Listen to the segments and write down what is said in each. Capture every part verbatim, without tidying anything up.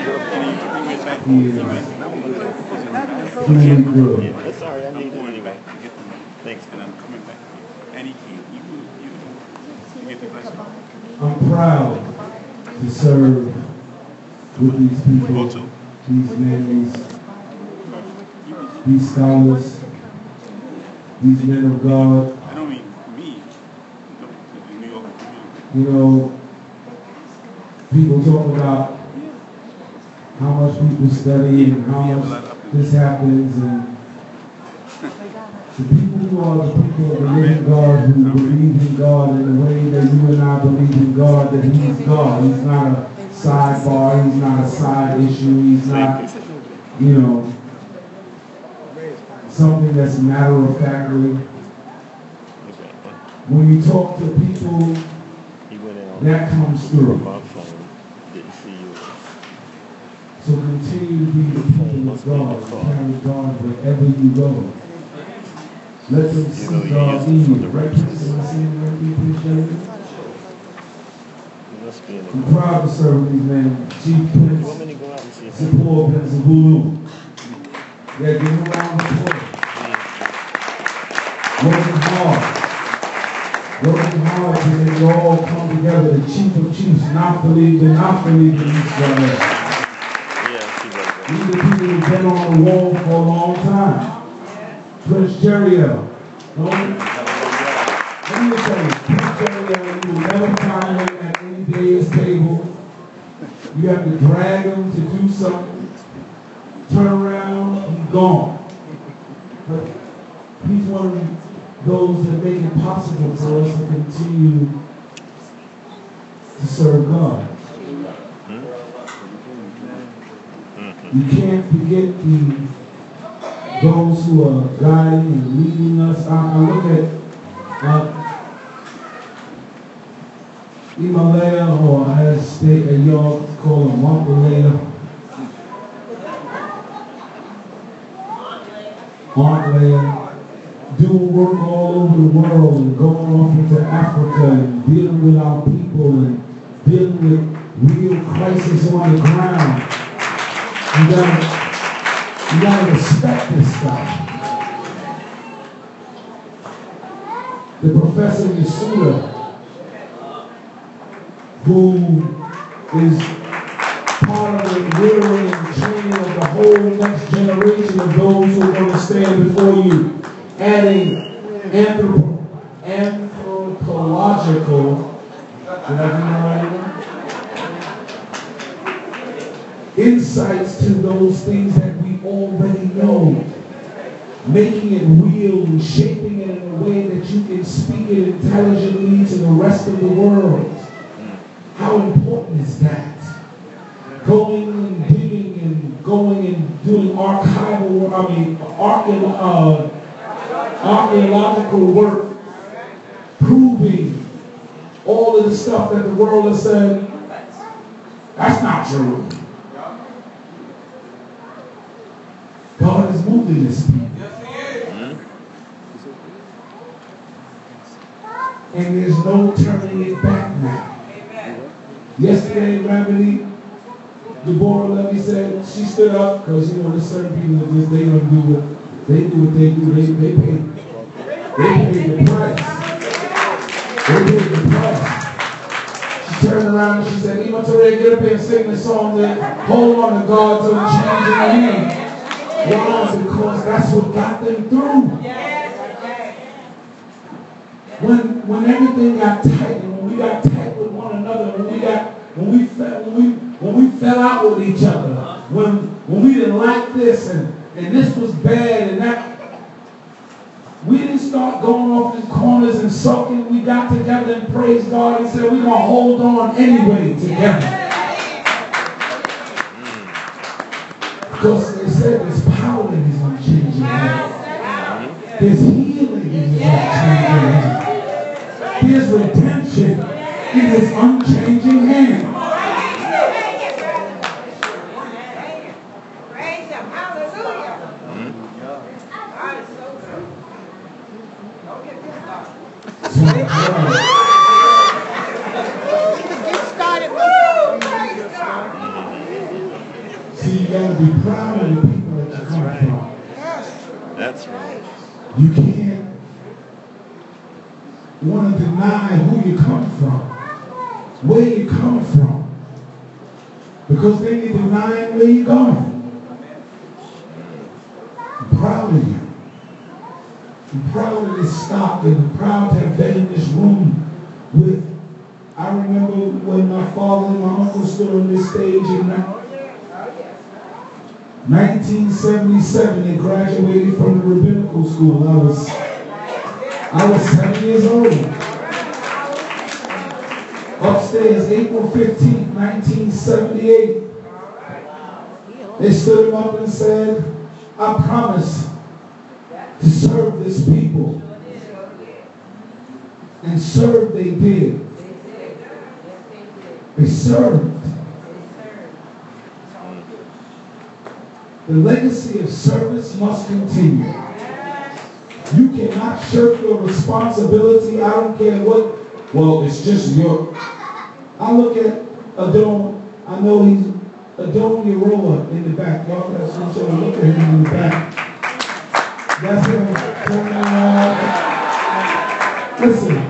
He is really good. Yeah, sorry, I need it anyway. Thanks. And I'm coming back. And he can't, you, you, you get the question. I'm proud to serve with these people, these men, these, these scholars, these men of God. I don't mean me, the New York community. You know, people talk about how much people study and how much this happens, and the people who are the people of the living God, who believe in God in the way that you and I believe in God, that He's God. He's not a sidebar, He's not a side issue, He's not, you know, something that's matter of factly. When you talk to people, that comes through. So continue to be the people of God and carry God wherever you go. Let them see God in you. Right, please? Am I saying the right people? I'm proud to serve these men. Chief Prince, Zipporah Benzabulu. Yeah, give him a round of applause. Working hard. Working hard to make it all come together. The Chief of Chiefs not believing, not believing each other. These are people who've been on the wall for a long time. Prince Jeriel. No? Let me tell you, Prince Jeriel, you will never find him at any day's table. You have to drag him to do something. Turn around, he's gone. But he's one of those that make it possible for us to continue to serve God. You can't forget the those who are guiding and leading us. I, I look at uh, Himalaya, or as they y'all call him, Montalea, Aunt Leia, doing work all over the world and going off into Africa and dealing with our people and dealing with real crisis on the ground. You gotta, you gotta respect this stuff. The Professor Yasuda, who is part of the rearing and training of the whole next generation of those who are going to stand before you, adding anthrop anthropological, did I do that right? Insights to those things that we already know, making it real and shaping it in a way that you can speak it intelligently to the rest of the world. How important is that? Going and digging and going and doing archival, I mean, archae uh, archaeological work, proving all of the stuff that the world has said, that's not true. God is moving this people. And there's no turning it back now. Yesterday, Remedy, Deborah Levy said, she stood up because, you know, there's certain people that just, they don't do what they do, what they do, they, they pay. They pay the price. They pay the price. She turned around and she said, Ema Torre, get up here and sing the song that hold on to God till the change in the hand. Why? Because that's what got them through. When when everything got tight, and when we got tight with one another, when we got when we fell when we when we fell out with each other, when when we didn't like this and and this was bad and that, we didn't start going off in corners and sulking. We got together and praised God and said we're gonna hold on anyway together. Because they said there's power in His unchanging hand. There's healing in His unchanging hand. There's redemption in His unchanging hand. Praise Him. Hallelujah. God is so good. Don't get this started. Get started. Woo! Praise God. See, you got to be proud of the people that you That's come right. from. That's right. You can't want to deny who you come from, where you come from, because then you're denying where you're going. I'm proud of you. I'm proud of this stock, and I'm proud to have been in this room with. I remember when my father and my uncle stood on this stage in nineteen seventy-seven. They graduated from the rabbinical school. I was, I was seven years old. Upstairs, April fifteenth, nineteen seventy-eight. They stood him up and said, I promise to serve this people. And serve they did. They served. The legacy of service must continue. You cannot shirk your responsibility. I don't care what. Well, it's just your. I look at Adon. I know he's Adon Yeroa in the back. Y'all got some sort of look at him in the back. That's him. Listen.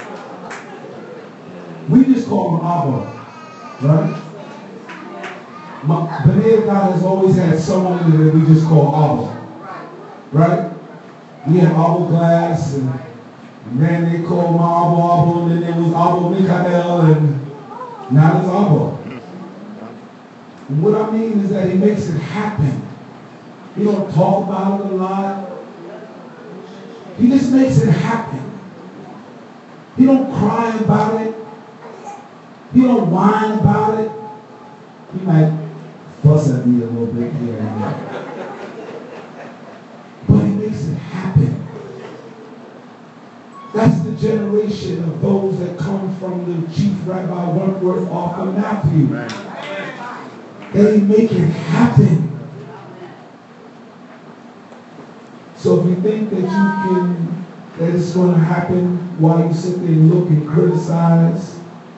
We just call him Abba, right? My, B'nai God has always had someone in there that we just call Abba, right? We had Abba Glass, and, and then they called my Abba Abba, and then there was Abba Mikael, and now there's Abba. And what I mean is that he makes it happen. He don't talk about it a lot. He just makes it happen. He don't cry about it. He don't whine about it. He might fuss at me a little bit here and there. But he makes it happen. That's the generation of those that come from the Chief Rabbi Wentworth off of Matthew. Right. They make it happen. So if you think that you can, that it's going to happen while you sit there and look and criticize,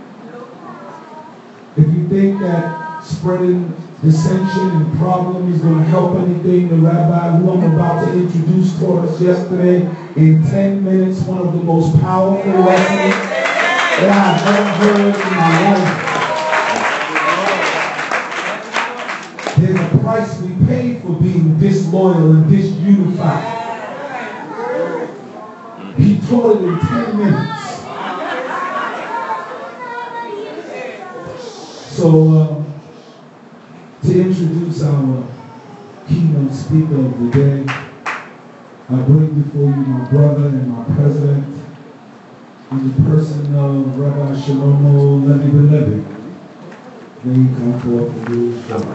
if you think that spreading dissension and problem is going to help anything, the rabbi who I'm about to introduce taught us yesterday in ten minutes, one of the most powerful lessons that I've ever heard in my life. There's a price we pay for being disloyal and disunified. He taught it in ten minutes. So, uh, to introduce our keynote speaker of the day, I bring before you my brother and my president in the person of Rabbi Shlomo Levi Ben Levi. May he come forth and do his job.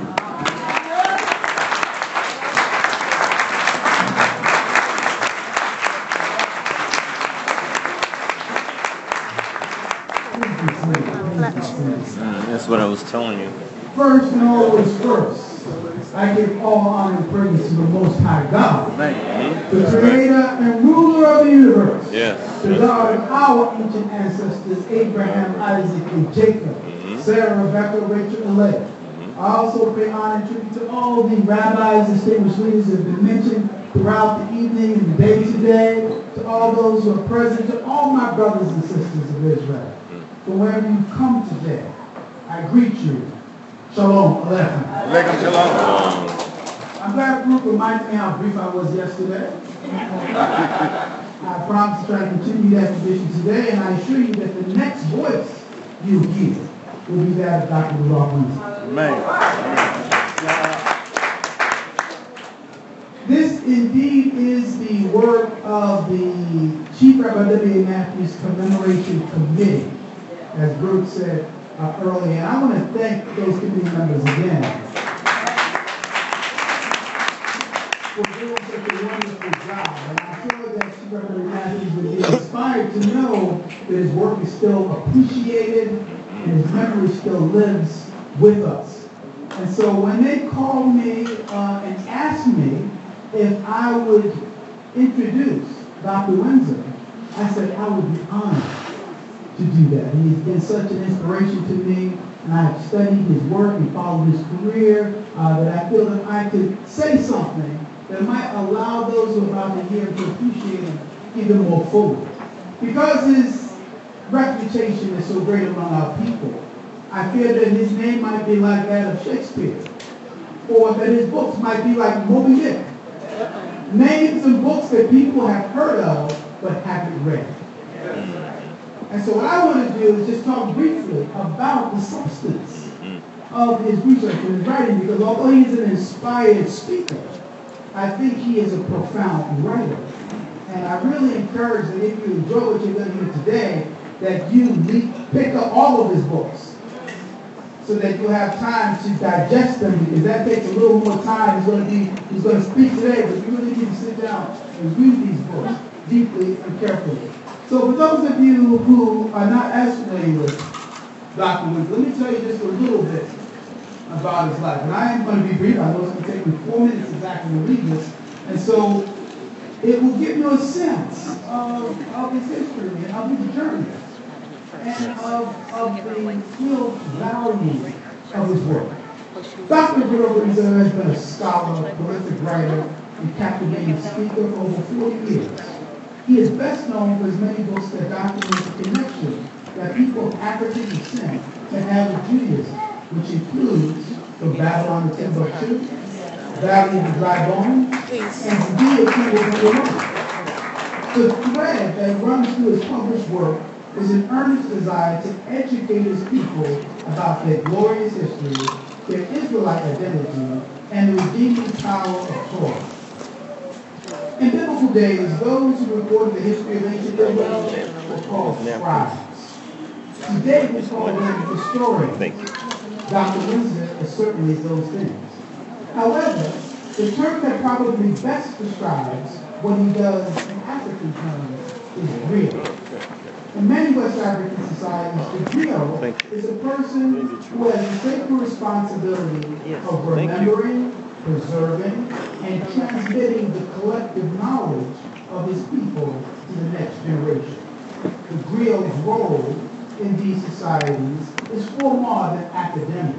That's what I was telling you. First and always first, I give all honor and praise to the Most High God, Mm-hmm. the Creator and Ruler of the universe, Yes. the God of our ancient ancestors, Abraham, Isaac, and Jacob, Mm-hmm. Sarah, Rebecca, Rachel, and Leah. Mm-hmm. I also pay honor and tribute to all the rabbis, distinguished leaders that have been mentioned throughout the evening and the day today, to all those who are present, to all my brothers and sisters of Israel. From wherever you've come today, I greet you. Shalom Aleichem. Aleichem shalom. I'm glad the group reminded me how brief I was yesterday. I promise to try to continue that tradition today, and I assure you that the next voice you hear will be that of Doctor Rudolph Winston. Amen. This indeed is the work of the Chief Rabbi W A Matthews Commemoration Committee, as Brooke said uh, earlier. And I want to thank those committee members again for doing such a wonderful job. And I feel that Chief Rabbi Matthews would be inspired to know that his work is still appreciated and his memory still lives with us. And so when they called me uh, and asked me if I would introduce Doctor Windsor, I said I would be honored to do that. He's been such an inspiration to me and I have studied his work and followed his career, uh, that I feel that I could say something that might allow those who are about to hear to appreciate him even more fully. Because his reputation is so great among our people, I fear that his name might be like that of Shakespeare, or that his books might be like Moby Dick. Names and books that people have heard of but haven't read. And so what I want to do is just talk briefly about the substance of his research and his writing, because although he's an inspired speaker, I think he is a profound writer. And I really encourage that if you enjoy what you're going to hear today, that you pick up all of his books so that you have time to digest them, because that takes a little more time. He's going to be, he's going to speak today, but you really need to sit down and read these books deeply and carefully. So for those of you who are not as familiar with Doctor Winthrop, let me tell you just a little bit about his life. And I am going to be brief. I know it's going to take me four minutes exactly to read this. And so it will give you a sense of, of his history and of his journey and of, of the real value of his work. Doctor Winthrop has been a scholar, prolific writer, and captivating speaker for over forty years. He is best known for his many books that document the connection that people of African descent can have with Judaism, which includes From Babylon to Timbuktu, Valley of the Dry Bones, and Judea to the World. The thread that runs through his published work is an earnest desire to educate his people about their glorious history, their Israelite identity, and the redeeming power of Torah. In biblical days, those who recorded the history of ancient Israel were called scribes. Today, we call them historians. Thank you. Doctor Windsor is certainly those things. However, the term that probably best describes what he does in African terms is griot. In many West African societies, the griot is a person who has the sacred responsibility of remembering, preserving, and transmitting the collective knowledge of his people to the next generation. The griot's role in these societies is far more than academic.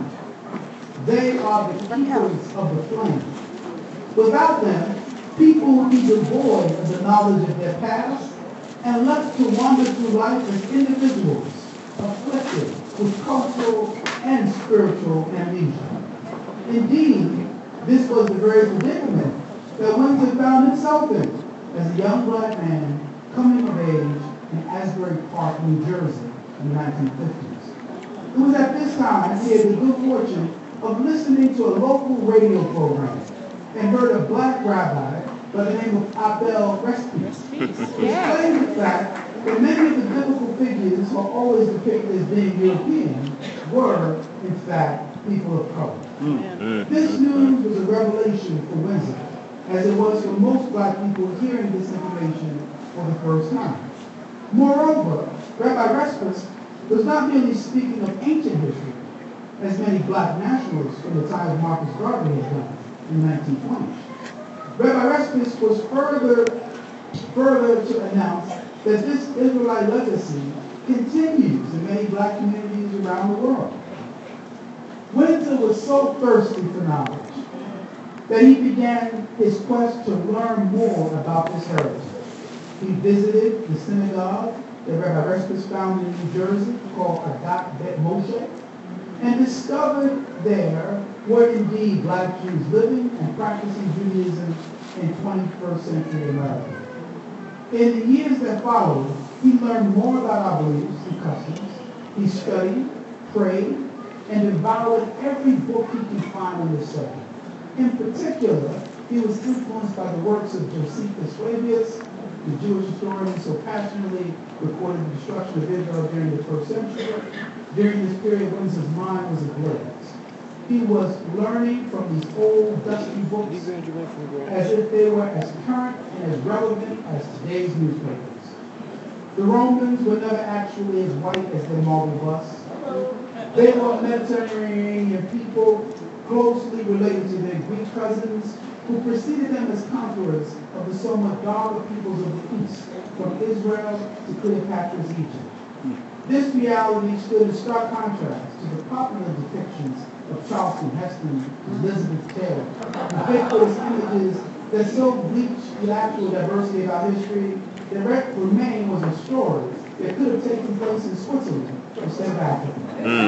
They are the keepers of the flame. Without them, people would be devoid of the knowledge of their past and left to wander through life as individuals, afflicted with cultural and spiritual amnesia. Indeed, this was the very predicament that Windsor found himself in as a young black man coming of age in Asbury Park, New Jersey in the nineteen fifties. It was at this time he had the good fortune of listening to a local radio program and heard a black rabbi by the name of Abel Respis explain the fact that many of the biblical figures who are always depicted as being European were, in fact, people of color. Mm. This news was a revelation for Windsor, as it was for most black people hearing this information for the first time. Moreover, Rabbi Respis was not merely speaking of ancient history, as many black nationalists from the time of Marcus Garvey had done in the nineteen twenties. Rabbi Respis was further, further to announce that this Israelite legacy continues in many black communities around the world. Windsor was so thirsty for knowledge that he began his quest to learn more about this heritage. He visited the synagogue that Rabbi Respis founded in New Jersey called Adat Bet Moshe, and discovered there were indeed black Jews living and practicing Judaism in twenty-first century America. In the years that followed, he learned more about our beliefs and customs. He studied, prayed, and devoured every book he could find on this subject. In particular, he was influenced by the works of Josephus Flavius, the Jewish historian who so passionately recorded the destruction of Israel during the first century. During this period, Windsor's mind was ablaze. He was learning from these old, dusty books as if they were as current and as relevant as today's newspapers. The Romans were never actually as white as their marble busts. They were Mediterranean people closely related to their Greek cousins who preceded them as conquerors of the somewhat darker peoples of the East, from Israel to Cleopatra's Egypt. This reality stood in stark contrast to the popular depictions of Charleston Heston, Elizabeth Taylor, ubiquitous images that so bleached the actual diversity of our history that what remained was a story that could have taken place in Switzerland instead of Africa.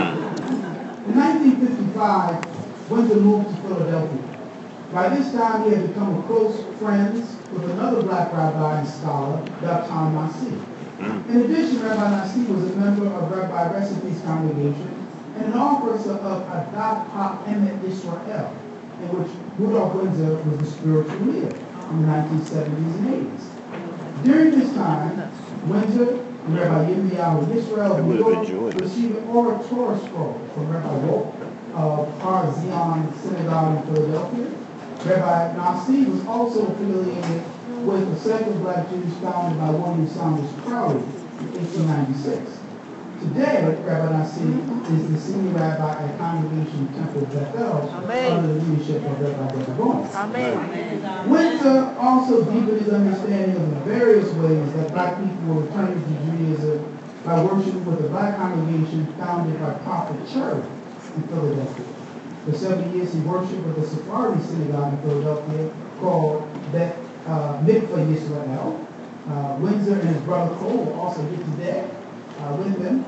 Mm. In nineteen fifty-five, Windsor moved to Philadelphia. By this time, he had become close friends with another black rabbi and scholar, Doctor Nassi. In addition, Rabbi Nassi was a member of Rabbi Recipe's congregation and an officer of Adat HaEmet Israel, in which Rudolph Windsor was the spiritual leader in the nineteen seventies and eighties. During this time, Windsor and Rabbi Yirmiyahu Israel of New York received an oratorial scroll from Rabbi Wolf of Har Zion Synagogue in Philadelphia. Rabbi Nassi was also affiliated with the second black Jews founded by William Saunders Crowley in eighteen ninety-six. Today, Rabbi Nassi is the senior rabbi at Congregation Temple Bethel under the leadership of Rabbi Deborah Goins. Amen. Windsor also deepened his understanding of the various ways that black people were returning to Judaism by worshiping with a black congregation founded by Prophet Cherry in Philadelphia. For several years, he worshiped with the Sephardi synagogue in Philadelphia called Beth uh, Mikvah Yisrael. Uh, Windsor and his brother Cole will also here today uh, with him,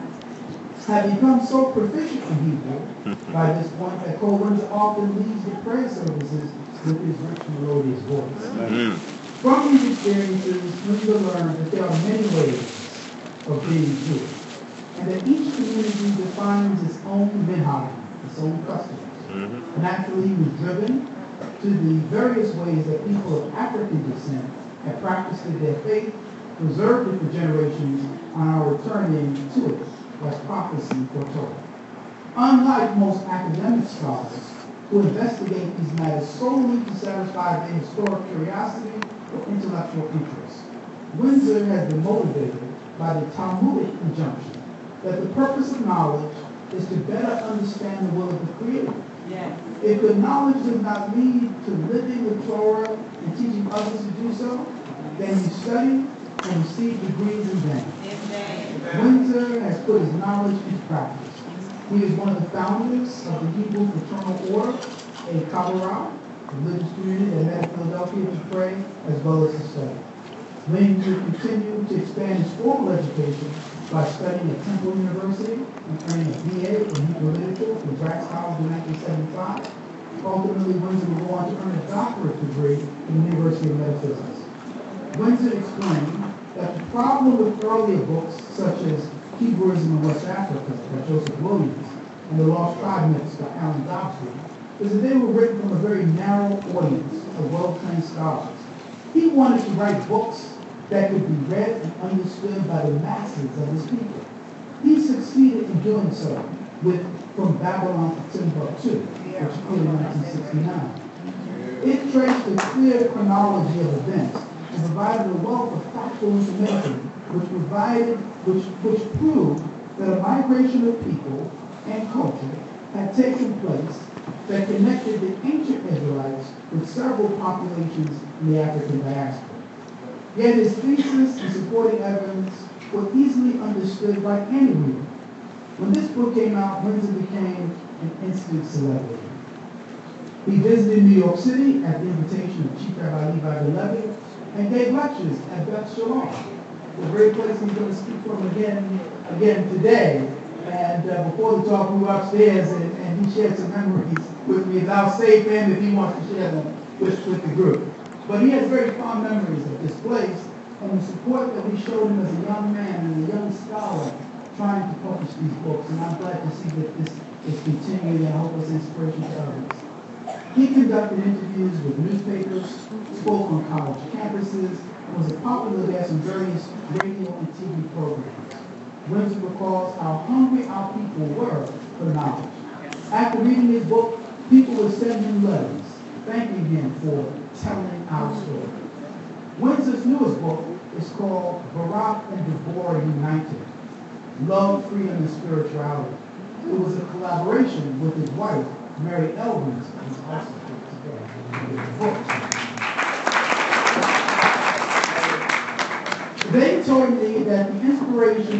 had become so proficient in Hebrew by this point that Cole Windsor often leads the prayer services with his rich melodious voice. Mm-hmm. From these experiences, Windsor learned that there are many ways of being Jewish, and that each community defines its own minhag, its own customs. Mm-hmm. Naturally, he was driven to the various ways that people of African descent have practiced their faith, preserved it for generations, and are returning to it as prophecy foretold. Unlike most academic scholars who investigate these matters solely to satisfy their historic curiosity or intellectual interest, Windsor has been motivated by the Talmudic injunction that the purpose of knowledge is to better understand the will of the Creator. Yeah. If the knowledge does not lead to living the Torah and teaching others to do so, then you study and receive degrees in vain. Windsor has put his knowledge into practice. He is one of the founders of the Hebrew Fraternal Order, a Kabbalah, a religious community that met in Philadelphia to pray as well as to study. Windsor continued to expand his formal education by studying at Temple University and earning a B A in Hebrew literature from Drax College in nineteen seventy-five. Ultimately, Windsor would go on to earn a doctorate degree from the University of Metaphysics. Windsor explained that the problem with earlier books such as Hebrewism in West Africa by Joseph Williams and The Lost Tribe Myths by Alan Dobson is that they were written from a very narrow audience of well-trained scholars. He wanted to write books that could be read and understood by the masses of his people. He succeeded in doing so with From Babylon to Timbuktu, which appeared in nineteen sixty-nine. It traced a clear chronology of events and provided a wealth of factual information which provided, which, which proved that a migration of people and culture had taken place that connected the ancient Israelites with several populations in the African diaspora. Yet his thesis and supporting evidence were easily understood by any reader. When this book came out, Windsor became an instant celebrity. He visited New York City at the invitation of Chief Rabbi Levi DeLevy and gave lectures at Beth Shalom, the great place he's going to speak from again, again today. And uh, before the talk, we were upstairs and, and he shared some memories with me. And I'll save him if he wants to share them with, with the group. But he has very fond memories of this place and the support that we showed him as a young man and a young scholar trying to publish these books. And I'm glad to see that this is continuing and I hope it's inspiration to others. He conducted interviews with newspapers, spoke on college campuses, and was a popular guest on various radio and T V programs. Windsor recalls how hungry our people were for knowledge. After reading his book, people would send him letters thanking him for telling our story. Windsor's newest book is called Barak and Deborah United, Love, Freedom, and Spirituality. It was a collaboration with his wife, Mary Elvins, who's also today. They told me that the inspiration for this is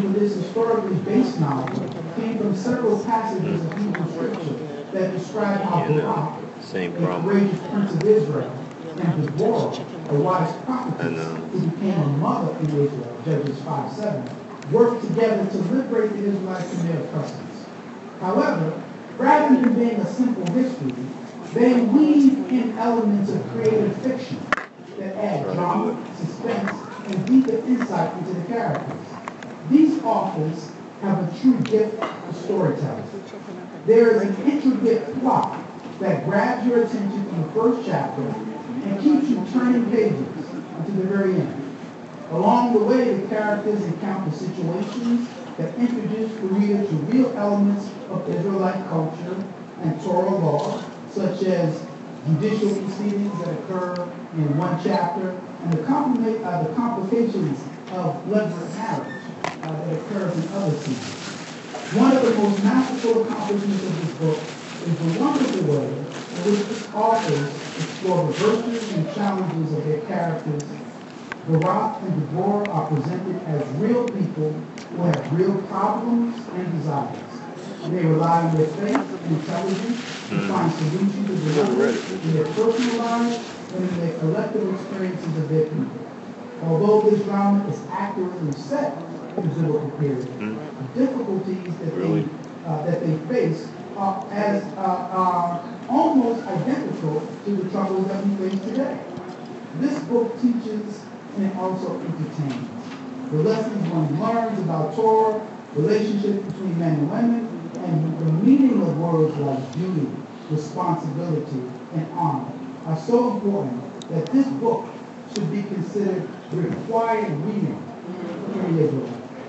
historically based novel came from several passages of Hebrew scripture that describe how Barak, Same a problem. courageous prince of Israel, and Deborah, a wise prophetess who became a mother in Israel, Judges five seven, worked together to liberate the Israelites from their oppressors. However, rather than being a simple history, they weave in elements of creative fiction that add drama, suspense, and deeper insight into the characters. These authors have a true gift for storytelling. There is an intricate plot that grabs your attention from the first chapter and keeps you turning pages until the very end. Along the way, the characters encounter situations that introduce the reader to real elements of Israelite culture and Torah law, such as judicial proceedings that occur in one chapter, and the, compli- uh, the complications of levirate marriage uh, that occurs in other scenes. One of the most masterful accomplishments of this book is the wonderful way in which its authors explore the virtues and challenges of their characters. Barak and Deborah are presented as real people who have real problems and desires. And they rely on their faith and intelligence to find solutions to dilemmas in their personal lives and in their collective experiences of their people. Although this drama is accurately set in the biblical period, the difficulties that Really? they uh, that they face are as uh, are almost identical to the troubles that we face today. This book teaches and it also entertains. The lessons one learns about Torah, relationships between men and women, and the meaning of words like duty, responsibility, and honor are so important that this book should be considered required reading for any Israelite.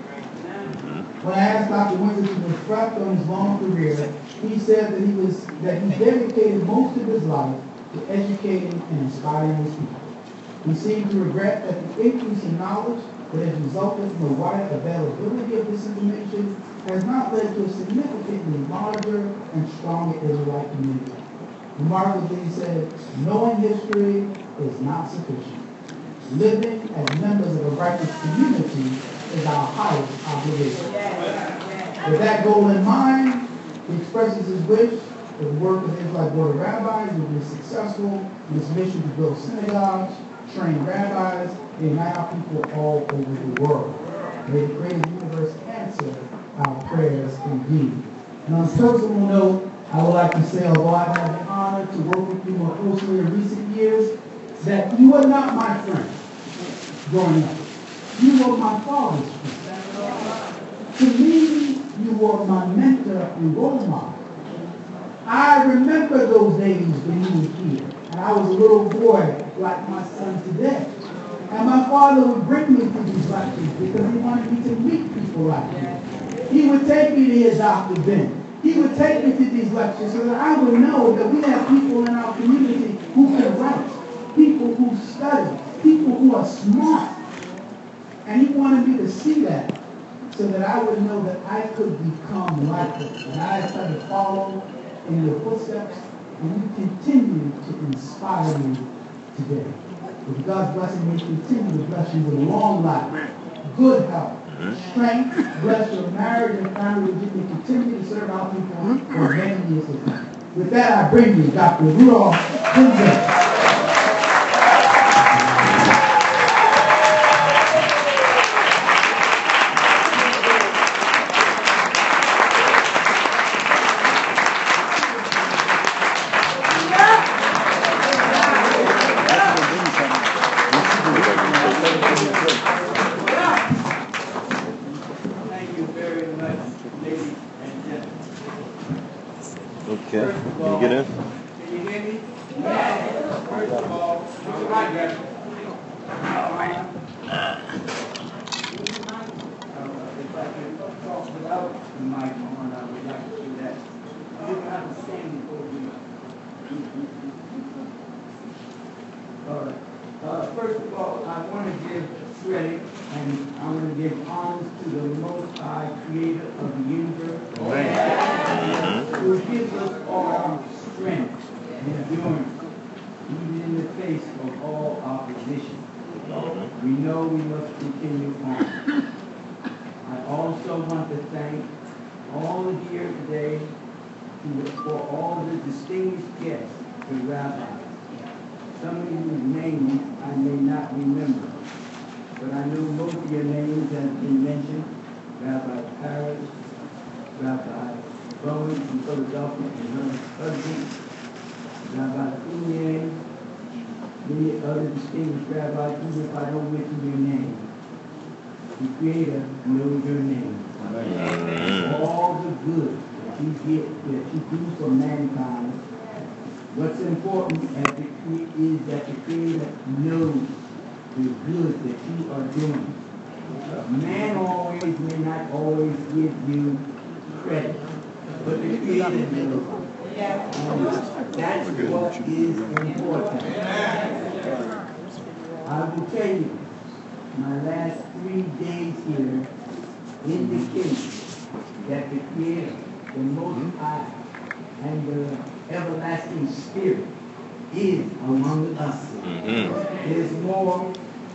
When I asked Doctor Windsor to reflect on his long career, he said that he was that he dedicated most of his life to educating and inspiring his people. He seemed to regret that the increase in knowledge that has resulted from the wide availability of this information has not led to a significantly larger and stronger Israelite community. Remarkably, he said, knowing history is not sufficient. Living as members of a righteous community is our highest obligation. With that goal in mind, he expresses his wish that the work of Israelite Board of Rabbis will be successful in its mission to build synagogues, train rabbis, and unite our people all over the world. May the creative universe answer our prayers indeed. And on a personal note, I would like to say, although I've had the honor to work with you more closely in recent years, that you were not my friend growing up. You were my father's friend. To me, you were my mentor and role model. I remember those days when you were here, and I was a little boy like my son today. And my father would bring me to these lectures because he wanted me to meet people like me. He would take me to his Doctor Ben. He would take me to these lectures so that I would know that we have people in our community who can write, people who study, people who are smart. And he wanted me to see that so that I would know that I could become like them. And I try to follow in your footsteps, and you continue to inspire me today. With God's blessing, may continue to bless you with long life, good health, strength, bless your marriage and family, that you can continue to serve our people for many years to come. With that, I bring you Doctor Rudolph Windsor. Okay, can you get in? Can you hear me? Yes. First of all, all right, guys. All right. If I can talk without the mic on, I would like to do that. You can understand before we. All right. Uh, first of all, I want to give credit and I want to give honors to the Most High Creator of the universe, who gives us all strength and endurance, even in the face of all opposition. We know we must continue on. I also want to thank all here today to, for all the distinguished guests, the rabbis. Some of whose names I may not remember, but I know most of your names have been mentioned. Rabbi Paris, Rabbi Bowen from Philadelphia, and her husband, Rabbi Fournier, many other distinguished rabbis, even if I don't mention your name. The Creator knows your name. All the good that you get, that you do for mankind. What's important as the cre- is that the Creator knows the good that you are doing. Man always may not always give you credit, but the Creator knows. And that's what is important. I will tell you, my last three days here indicate that the Creator, the Most High, and the everlasting Spirit is among us. Mm-hmm. There's more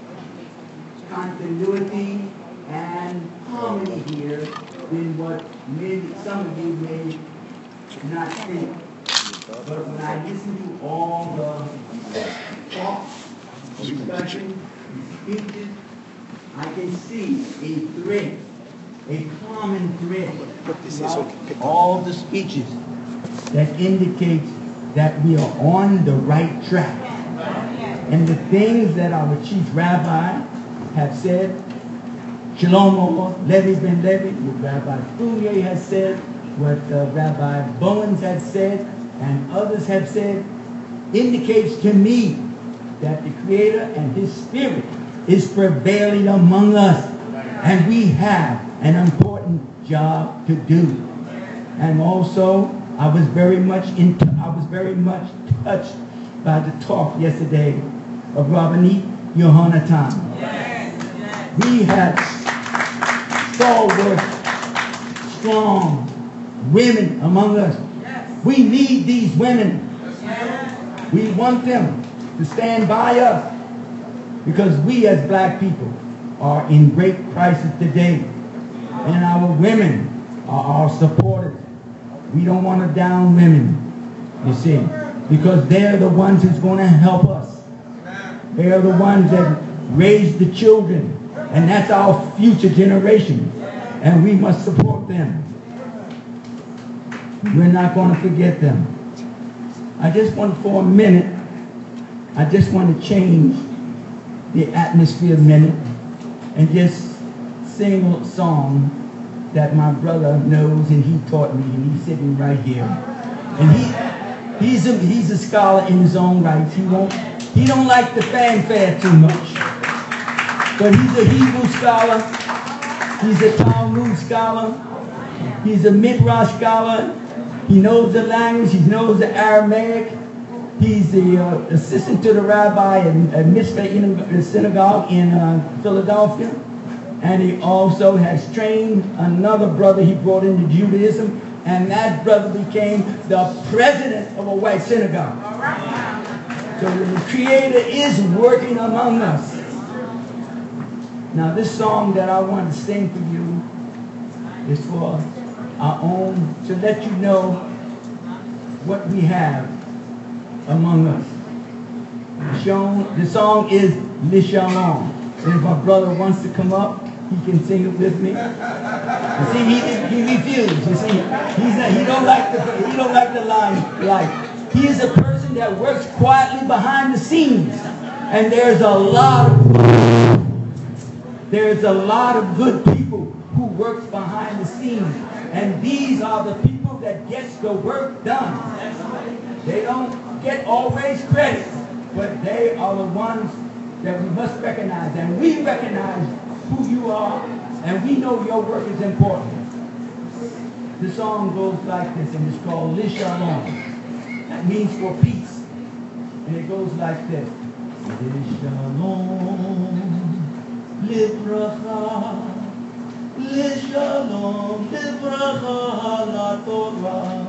continuity and harmony here than what maybe some of you may not think. But when I listen to all the talks, discussions, speeches, I can see a thread, a common thread throughout all the speeches that indicates that we are on the right track. And the things that our chief rabbi have said, Shlomo Levi ben Levi, what Rabbi Fournier has said, what uh, Rabbi Bowens has said, and others have said, indicates to me that the Creator and His Spirit is prevailing among us. And we have an important job to do. And also, I was very much into, I was very much touched by the talk yesterday of Rabbanit Yohanatan. We had stalwart, strong women among us. We need these women. We want them to stand by us because we as black people are in great crisis today. And our women are our supporters. We don't want to down women, you see, because they're the ones who's going to help us. They're the ones that raise the children, and that's our future generation, and we must support them. We're not going to forget them. I just want, for a minute, I just want to change the atmosphere a minute and just sing a song that my brother knows and he taught me, and he's sitting right here. And he he's a he's a scholar in his own right. He won't he don't like the fanfare too much. But he's a Hebrew scholar, he's a Talmud scholar, he's a Midrash scholar, he knows the language, he knows the Aramaic, he's the uh, assistant to the rabbi at, at Mitzvah Synagogue in uh, Philadelphia. And he also has trained another brother he brought into Judaism, and that brother became the president of a white synagogue. So the Creator is working among us. Now this song that I want to sing for you is for our own, to let you know what we have among us. The song is Lishalom. And if my brother wants to come up, he can sing it with me. You see, he, he refused. You see, he's not, he don't like the he don't like the line like. He is a person that works quietly behind the scenes, and there's a lot of there's a lot of good people who works behind the scenes, and these are the people that gets the work done. They don't get always credit, but they are the ones that we must recognize, and we recognize who you are, and we know your work is important. The song goes like this, and it's called Lishalom. That means for peace. And it goes like this. Lishalom, livracha, Lishalom, livracha, la Torah.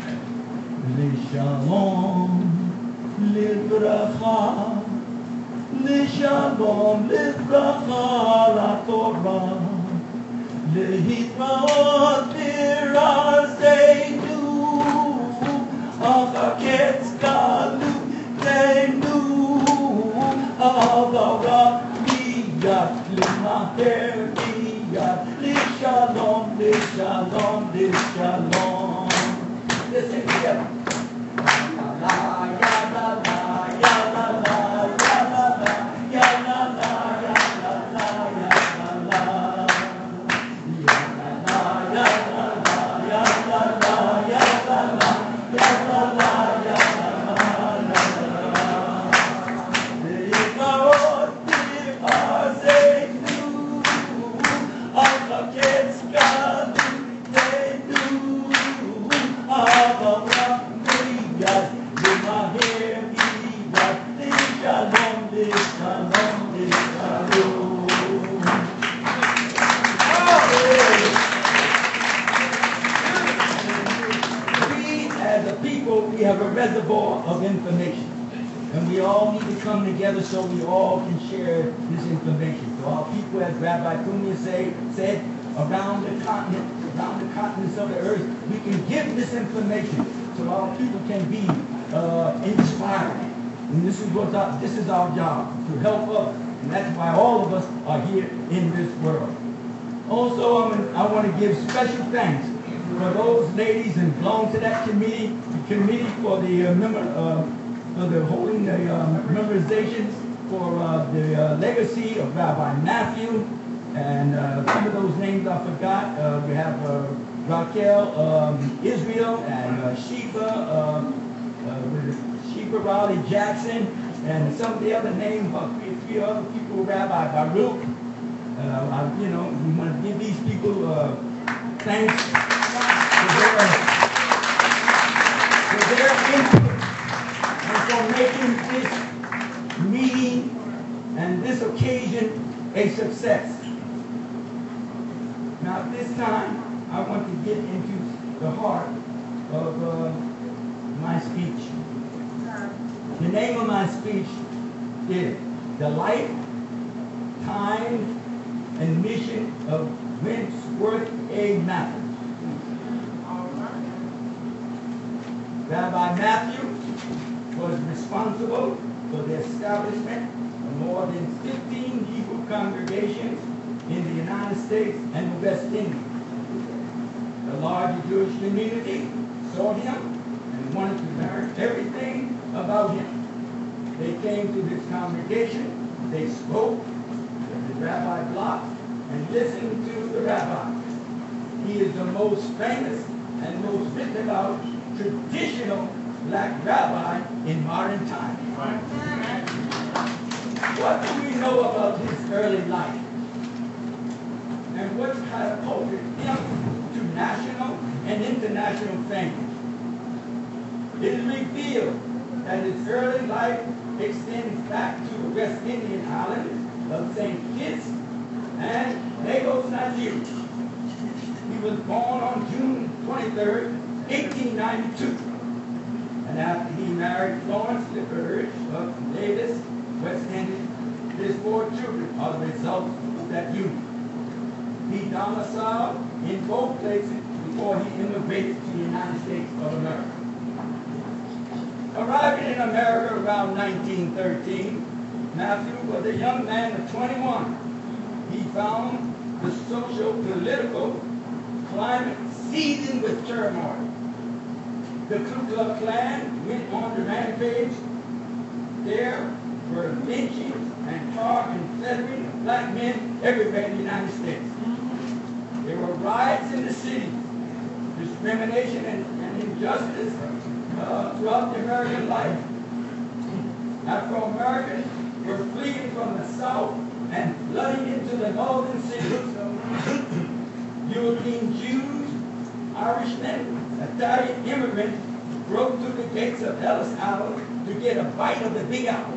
Lishalom, livracha, Lishalom, livracha, la Torah. He brought there as they do. Aga Ketskalu, they knew. Aga Rakia, Lima Herkia, Lishalom, Lishalom, Lishalom. Listen together. La ya la la ya la la ya la la ya la la ya la la ya la la. We have a reservoir of information, and we all need to come together so we all can share this information. So our people, as Rabbi Cunha say, said, around the continent, around the continents of the earth, we can give this information so our people can be uh, inspired. And this is what our, this is our job, to help us, and that's why all of us are here in this world. Also, I'm, I want to give special thanks for those ladies and belong to that committee, committee for the uh, member, uh, for the holding the uh, memorizations for uh, the uh, legacy of Rabbi Matthew, and uh, some of those names I forgot. Uh, we have uh, Raquel um, Israel and uh, Sheba, uh, uh, Sheba Raleigh Jackson, and some of the other names, uh, three, three other people, Rabbi Baruch. Uh, I, you know, we want to give these people uh, thanks for their, for their input and for making this meeting and this occasion a success. Now, at this time, I want to get into the heart of uh, my speech. The name of my speech is The Life, Time, and Mission of Wentworth A. Matthew. Rabbi Matthew was responsible for the establishment of more than fifteen Hebrew congregations in the United States and the West Indies. The larger Jewish community saw him and wanted to learn everything about him. They came to this congregation, they spoke with the rabbi block, and listened to the rabbi. He is the most famous and most written about traditional black rabbi in modern times. What do we know about his early life? And what catapulted him to national and international fame? It is revealed that his early life extends back to the West Indian islands of Saint Kitts and Lagos, Nigeria. He was born on June twenty-third, eighteen ninety-two. And after he married Florence LeBurge of Davis, West Indies, his four children are the result of that union. He domiciled in both places before he immigrated to the United States of America. Arriving in America around nineteen thirteen, Matthew was a young man of twenty-one. He found the social-political climate seasoned with turmoil. The Ku Klux Klan went on the rampage. There were lynchings and tar and feathering of black men everywhere in the United States. There were riots in the city, discrimination and, and injustice uh, throughout the American life. Afro-Americans were fleeing from the South and flooding into the northern cities. European Jews, Irishmen, Italian immigrants broke through the gates of Ellis Island to get a bite of the Big Apple.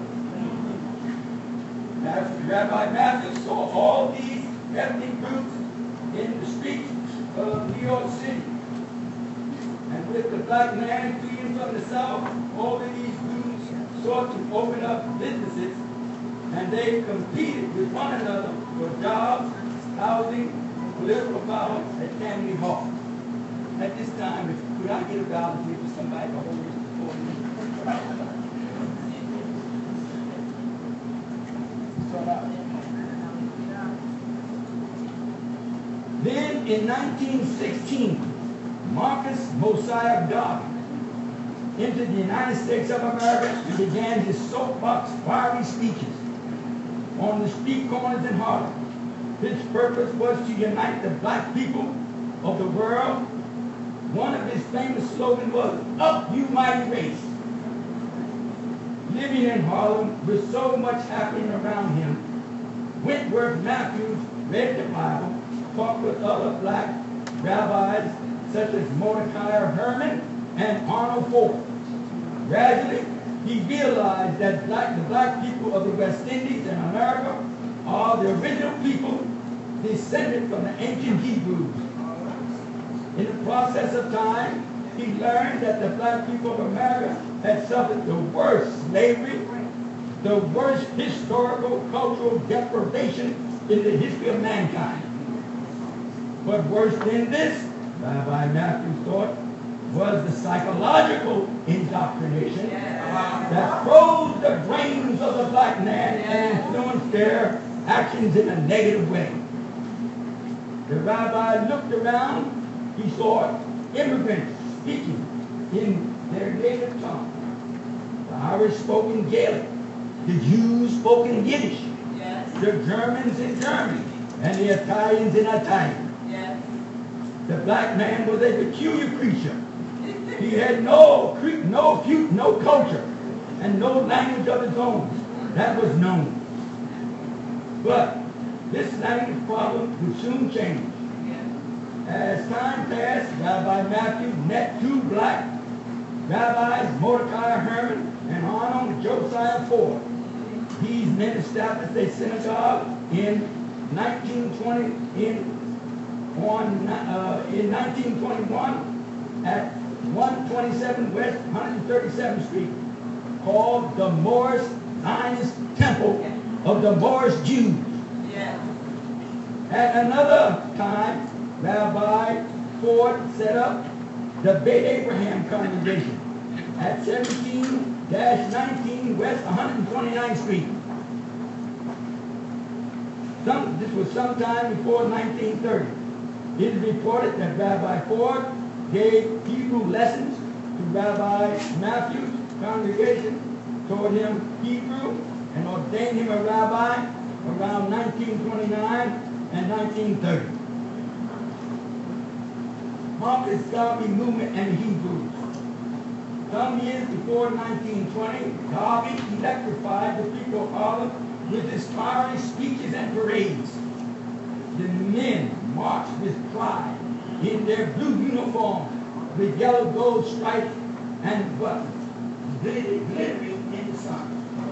As Rabbi Matthew saw all these ethnic groups in the streets of New York City. And with the black man fleeing from the South, all of these groups sought to open up businesses, and they competed with one another for jobs, housing, political power at Tammany Hall. At this time, if, could I get a volunteer for somebody to hold this before me? Start out. Then in nineteen sixteen, Marcus Mosiah Garvey entered the United States of America and began his soapbox fiery speeches on the street corners in Harlem. His purpose was to unite the black people of the world. One of his famous slogans was, "Up, you mighty race." Living in Harlem with so much happening around him, Wentworth Matthews read the Bible, talked with other black rabbis such as Mordecai Herman and Arnold Ford. Gradually, he realized that black, the black people of the West Indies and America are the original people descended from the ancient Hebrews. In the process of time, he learned that the black people of America had suffered the worst slavery, the worst historical, cultural deprivation in the history of mankind. But worse than this, Rabbi Matthews thought, was the psychological indoctrination that froze the brains of the black man and influenced their actions in a negative way. The rabbi looked around, he saw immigrants speaking in their native tongue. The Irish spoke in Gaelic, the Jews spoke in Yiddish, the Germans in German, and the Italians in Italian. The black man was a peculiar creature. He had no, no, no culture and no language of his own that was known. But this language problem would soon change. As time passed, Rabbi Matthew met two black rabbis, Mordecai Herman and Arnold Josiah Ford. These men established a synagogue in nineteen twenty in on uh, in nineteen twenty-one at one twenty-seven West one hundred thirty-seventh Street, called the Moorish Zionist Temple of the Moorish Jews. Yeah. At another time, Rabbi Ford set up the Beit Abraham congregation at seventeen nineteen West one hundred twenty-ninth Street. Some, this was sometime before nineteen thirty. It is reported that Rabbi Ford gave Hebrew lessons to Rabbi Matthews' congregation, taught him Hebrew, and ordained him a rabbi around nineteen twenty-nine and nineteen thirty. Marcus Garvey movement and the Hebrews. Some years before nineteen twenty, Garvey electrified the people of Harlem with his fiery speeches and parades. The men marched with pride in their blue uniforms with yellow gold stripes and buttons, glittering in the sun.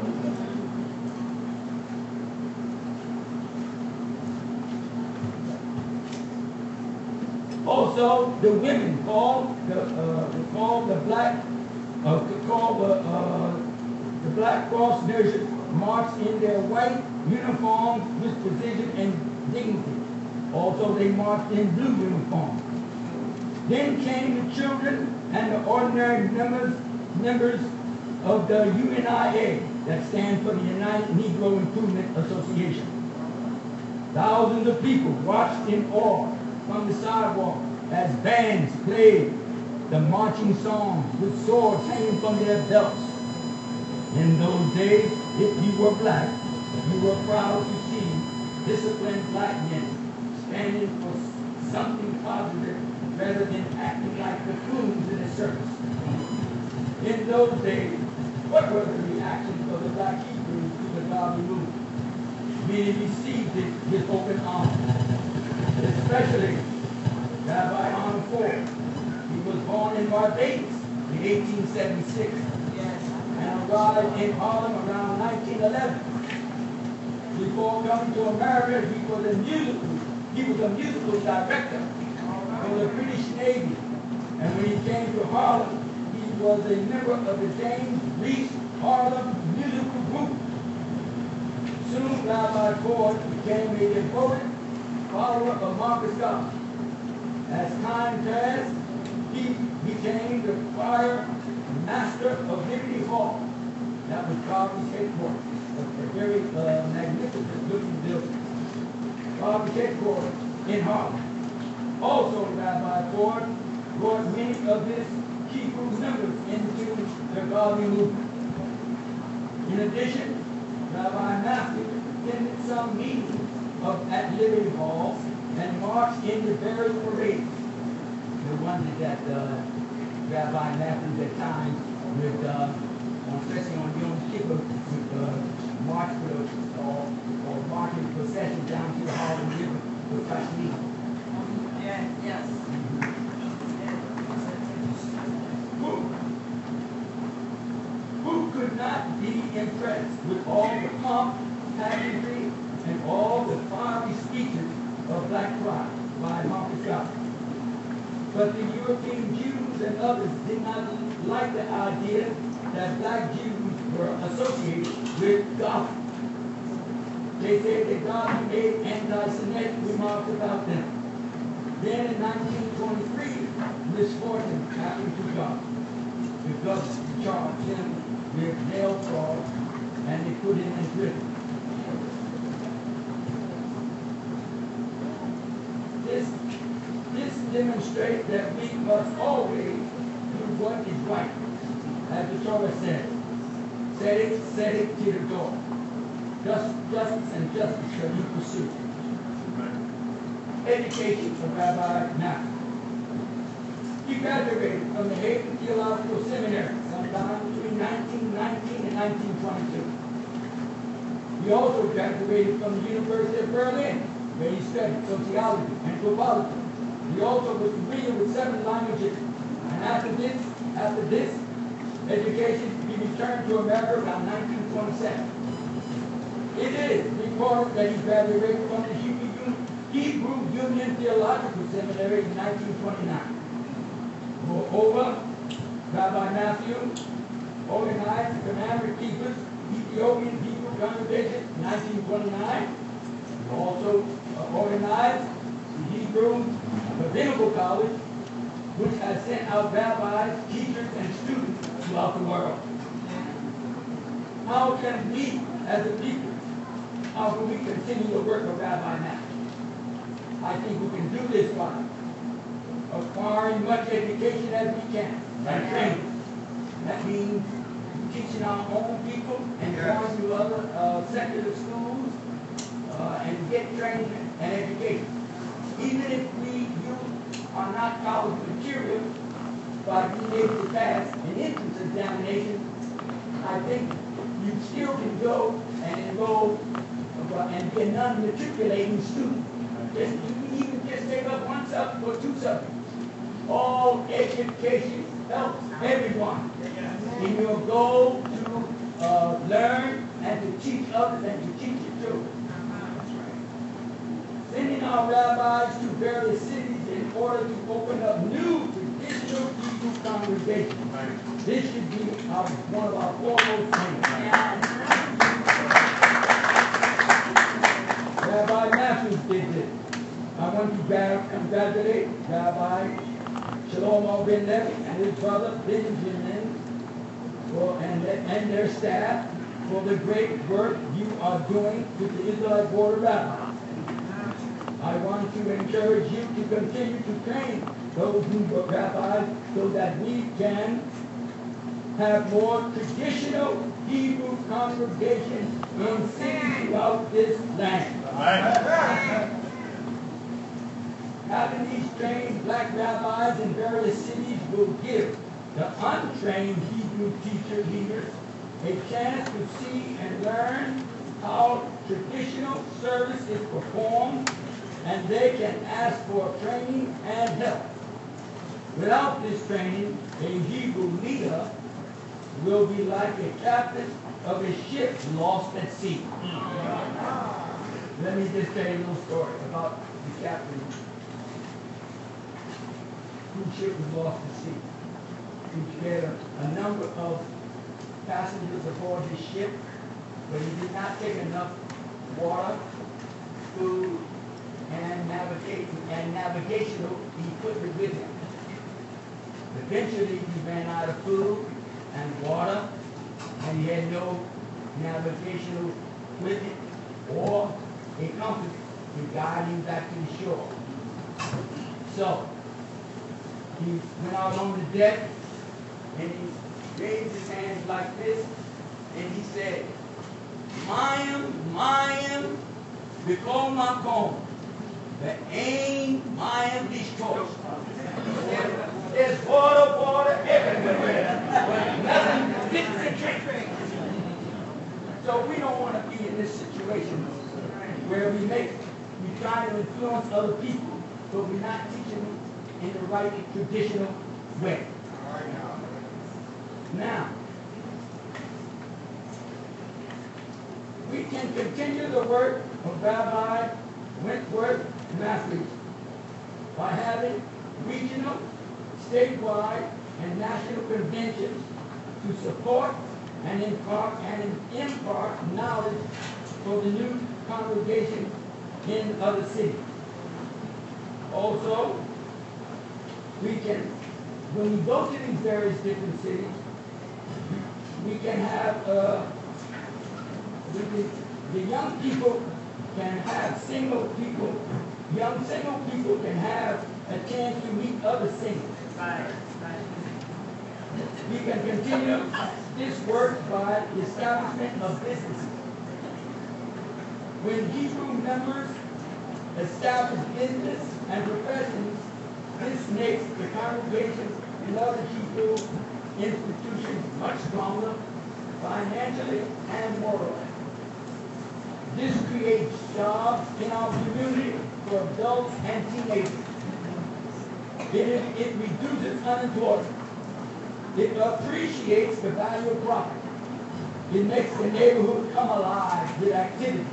Also, the women called the uh, called the black uh, called the uh, the Black Cross nurses marched in their white uniforms with precision and dignity. Also, they marched in blue uniforms. Then came the children and the ordinary members members of the U N I A, that stands for the United Negro Improvement Association. Thousands of people watched in awe from the sidewalk as bands played the marching songs with swords hanging from their belts. In those days, if you were black, you were proud to see disciplined black men standing for something positive rather than acting like buffoons in a circus. In those days, what were the reactions of the black Hebrews to the Garvey movement? Many received it with open arms, especially Rabbi Arnold Ford. He was born in Barbados in eighteen seventy-six and arrived in Harlem around nineteen eleven. Before coming to America, he was a musical, he was a musical director for the British Navy. And when he came to Harlem, he was a member of the James Reese Harlem Musical Group. Soon, Rabbi Ford became a devoted follower of Marcus Garvey. As time passed, he became the choir master of Liberty Hall. That was Garvey's headquarters, a, a very uh, magnificent looking building. Garvey's headquarters in Harlem. Also, Rabbi Ford brought many of his Hebrew members into the Garvey movement. In addition, Rabbi Matthew attended some meetings of, at Liberty Hall and marched in the various parades. No wonder that uh, Rabbi Matthews at times would, uh, especially on Yom Kippur, would uh, march with a, or, or march in procession down to the Harlem River with Tashmid. Yeah, yes. Who, who could not be impressed with all the pomp, pageantry, and all the fiery speeches of Black Pride by Marcus Garvey? But the European Jews and others did not like the idea that black Jews were associated with Garvey. They said that Garvey made anti-Semitic remarks about them. Then in nineteen twenty-three, misfortune happened to Garvey. The government charged him with mail fraud and they put him in prison. This This demonstrates that we must always do what is right. As the Torah says, set it, set it to the door. Just, justice and justice shall be pursued. Education for Rabbi Matthew. He graduated from the Hayden Theological Seminary sometime between nineteen nineteen and nineteen twenty-two. He also graduated from the University of Berlin, where he studied sociology and anthropology. He also was familiar with seven languages, and after this, after this education, he returned to America around nineteen twenty-seven. It is reported that he graduated from the Hebrew, Hebrew Union Theological Seminary in nineteen twenty-nine. Moreover, Rabbi Matthew organized the Commander Keepers Ethiopian Hebrew Congregation in nineteen twenty-nine. He also uh, organized the Hebrew Rabbinical College, which has sent out rabbis, teachers, and students throughout the world. How can we, as a people, how can we continue the work of Rabbi Matthew? I think we can do this by acquiring much education as we can and training. That means teaching our own people and going to other uh, secular schools uh, and get training and education. Even if we you are not college material, by being able to pass an entrance examination, I think you still can go and enroll uh, and be a non-matriculating student. Just, you can even just take up one subject or two subjects. All education helps everyone in your goal to uh, learn and to teach others and to teach your children. Sending our rabbis to various cities in order to open up new traditional Hebrew congregations. This should be our, one of our foremost things. Rabbi Matthews did this. I want to congratulate Rabbi Shalom Ben Levi and his brother Benjamin for, and, and their staff for the great work you are doing with the Israelite Board of Rabbis. I want to encourage you to continue to train those new rabbis so that we can have more traditional Hebrew congregations in cities throughout this land. Right. Having these trained black rabbis in various cities will give the untrained Hebrew teacher leaders a chance to see and learn how traditional service is performed, and they can ask for training and help. Without this training, a Hebrew leader will be like a captain of a ship lost at sea. Let me just tell you a little story about the captain whose ship was lost at sea. He had a, a number of passengers aboard his ship, but he did not take enough water, food, and navigation and navigational equipment with him. Eventually, he ran out of food and water, and he had no navigational equipment or a compass to guide him back to the shore. So, he went out on the deck, and he raised his hands like this, and he said, Mayim, Mayim, B'kol Makom, Ve'ein Mayim Lishkosh. There's water, water everywhere, but nothing fits the drink. So we don't want to be in this situation where we make, we try to influence other people, but we're not teaching them in the right traditional way. Now, we can continue the work of Rabbi Wentworth Matthews by having regional, statewide, and national conventions to support and impart and impart knowledge for the new congregation in other cities. Also, we can, when we go to these various different cities, we can have, uh, we can, the young people can have single people, young single people can have a chance to meet other singles. Right, right. We can continue this work by the establishment of businesses. When Hebrew members establish business and professions, this makes the congregation and other Hebrew institutions much stronger financially and morally. This creates jobs in our community for adults and teenagers. It, it reduces unemployment. It appreciates the value of property. It makes the neighborhood come alive with activity.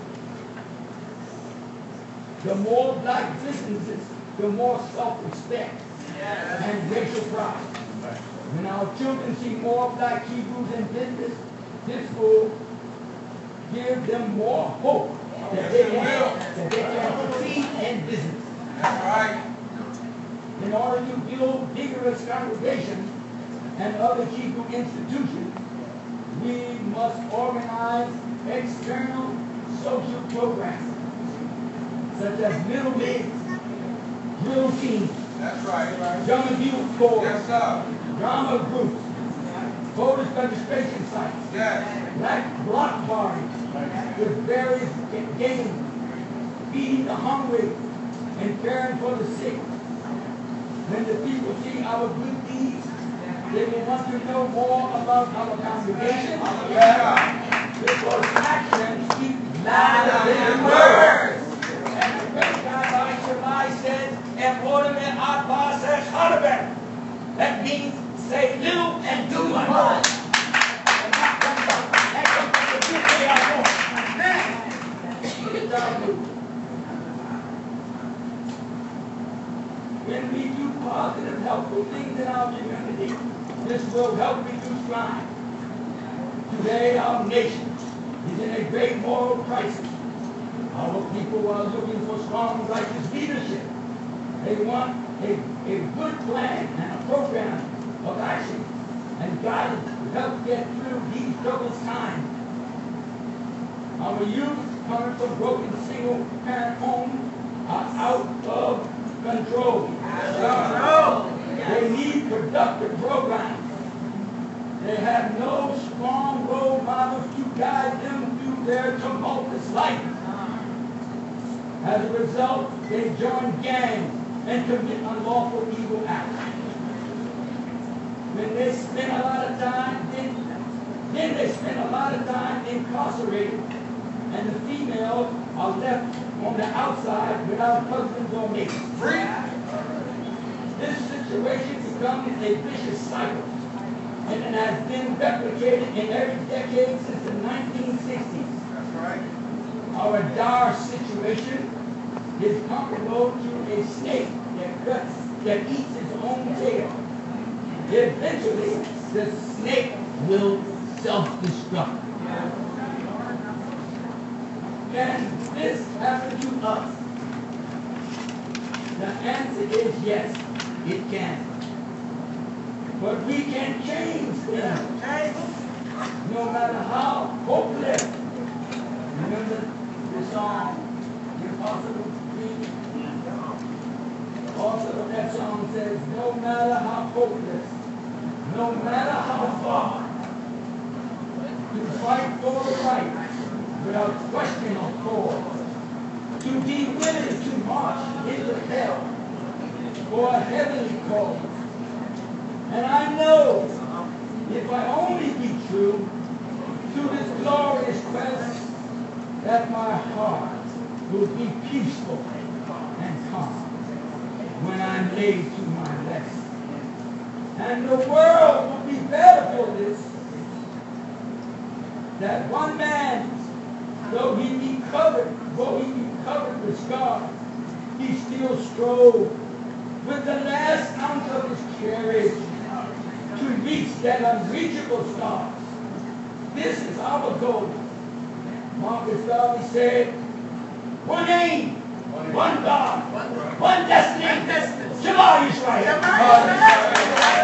The more black businesses, the more self-respect and racial pride. When our children see more black Hebrews in business, this will give them more hope that they can, that they can succeed in business. That's right. In order to build vigorous congregations and other Hebrew institutions, we must organize external social programs, such as middle meetings, drill teams, That's right. young and youth corps, Yes, sir. drama groups, voters registration sites, Yes. black block parties with various games, feeding the hungry and caring for the sick. When the people see our good deeds, they will want to know more about our congregation. Because actions speak louder than words. And the great Rabbi Shammai says, "Empoderment Abbas says Hadaber." That means say little and do much. And that comes from that comes from the good way I want. When we do positive, helpful things in our community, this will help reduce crime. Today, our nation is in a great moral crisis. Our people are looking for strong, righteous leadership. They want a, a good plan and a program of action and guidance to help get through these troublous times. Our youth coming from broken single-parent homes are out of control. They need productive programs. They have no strong role models to guide them through their tumultuous life. As a result, they join gangs and commit unlawful evil acts. When they spend a lot of time, then, then they spend a lot of time incarcerated, and the females are left on the outside without husbands or mates. This situation becomes a vicious cycle, and it has been replicated in every decade since the nineteen sixties. That's right. Our dire situation is comparable to a snake that cuts, that eats its own tail. Eventually, the snake will self-destruct. Can this happen to us? The answer is yes, it can. But we can change things. No matter how hopeless. Remember the song, The Impossible Dream? The author of that song says, no matter how hopeless, no matter how far, to fight for the right without question or cause, to be willing to march into hell for a heavenly cause. And I know if I only be true to this glorious quest, that my heart will be peaceful and calm when I'm laid to my rest. And the world will be better for this, that one man, though he be covered, though he be covered with scars, he still strove with the last ounce of his courage to reach that unreachable star. This is our goal. Marcus Garvey said, one aim, one God, one destiny. Shema Yisrael.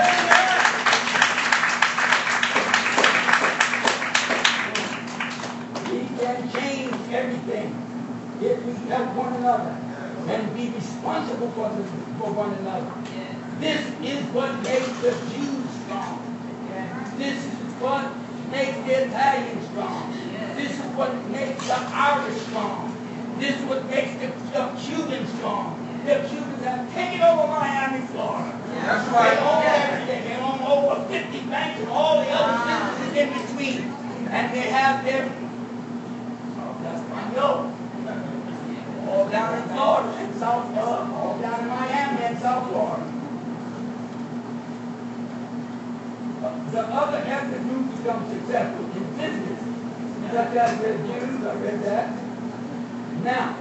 We can change everything if we help one another and be responsible for, the, for one another. This is what makes the Jews strong. This is what makes the Italians strong. This is what makes the Irish strong. This is what makes the, the Cubans strong. The Cubans have taken over Miami, Florida. That's right. They own everything. They own over fifty banks and all the other businesses in between. And they have their, that's my note, all down in Florida and South Florida, all down in Miami and South Florida. The other ethnic groups become successful in business, such as the Jews. I read that. Now,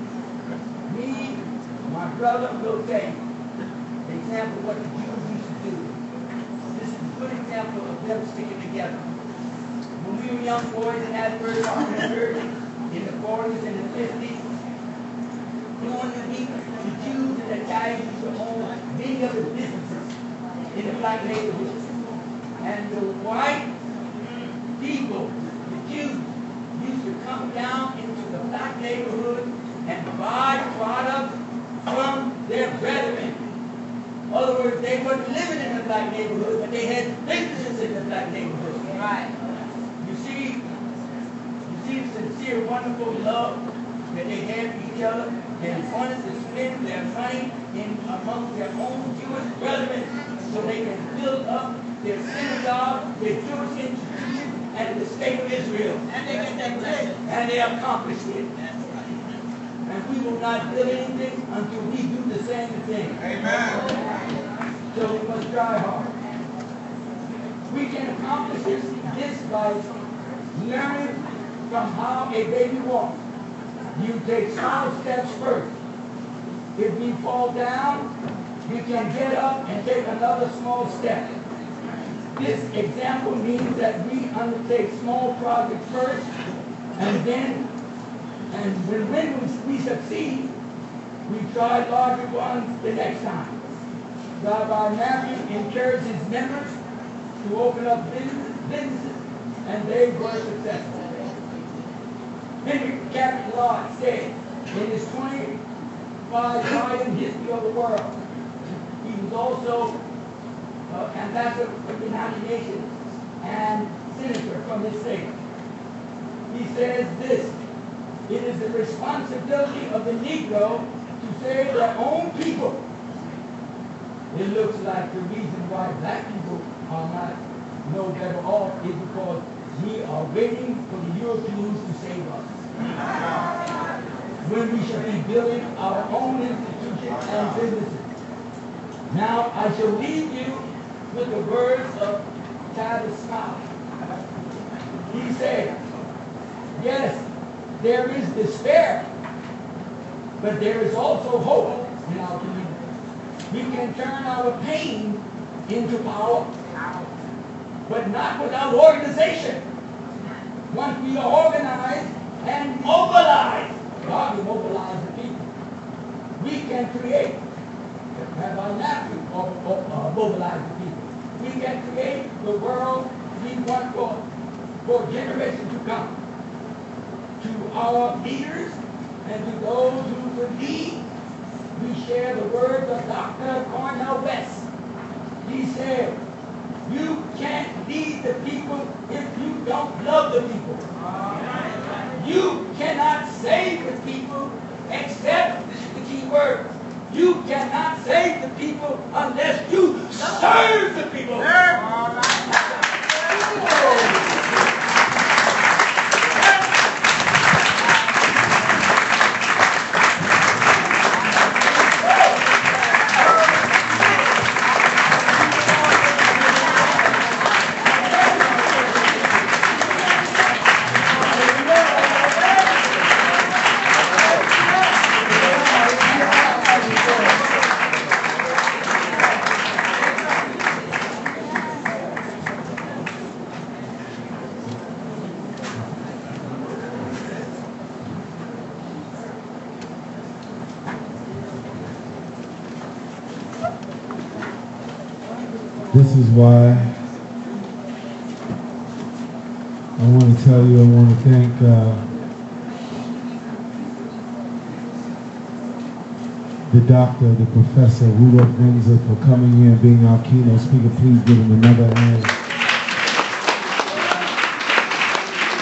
me, my brother, will say, an example of what the Jews used to do. This is a good example of them sticking together. When we were young boys in Asbury Park in the forties and the fifties, during the week, the Jews and the Italians used to own many of the businesses in the black neighborhoods. And the white people, the Jews, used to come down into the black neighborhood and buy products from their brethren. In other words, they weren't living in the black neighborhood, but they had businesses in the black neighborhood. Right. You see, you see the sincere, wonderful love that they had for each other. They wanted to spend their money in among their own Jewish brethren so they can build up their synagogue, their Jewish institution, and the state of Israel. And they get that credit. And they accomplished it. And we will not build anything until we do the same thing. Amen. So we must try hard. We can accomplish this, this by learning from how a baby walks. You take small steps first. If we fall down, you can get up and take another small step. This example means that we undertake small projects first, and then, and when, when we succeed, we try larger ones the next time. Rabbi Marion encouraged his members to open up businesses, businesses and they were successful. Henry Cabot Lodge said in his twenty-five volume History of the World, he was also uh, ambassador for the United Nations and senator from this state. He says this: it is the responsibility of the Negro to save their own people. It looks like the reason why black people are not no better off is because we are waiting for the Europeans to save us. When we should be building our own institutions and businesses. Now I shall leave you with the words of Travis Scott. He said, yes, there is despair, but there is also hope in our community. We can turn our pain into power, but not without organization. Once we are organized and mobilized, God will mobilize the people, we can create have our natural or, or, uh, mobilize the people. We can create the world we want for, for generations to come. To our leaders and to those who would lead, we share the words of Doctor Cornel West. He said, you can't lead the people if you don't love the people. You cannot save the people except, this is the key word, you cannot save the people unless you serve the people. This is why I want to tell you, I want to thank uh, the doctor, the professor, Rudolph Rinzer, for coming here and being our keynote speaker. Please give him another hand.